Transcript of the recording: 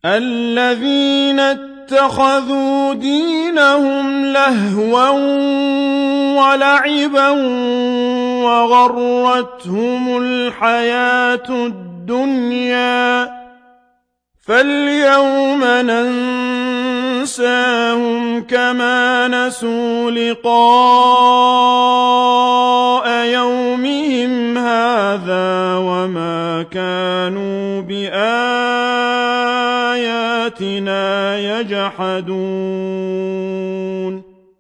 الذين اتخذوا دينهم لهوا ولعبا وغرتهم الحياة الدنيا فاليوم ننساهم كما نسوا لقاء يومهم هذا وما كانوا بآياتنا يجحدون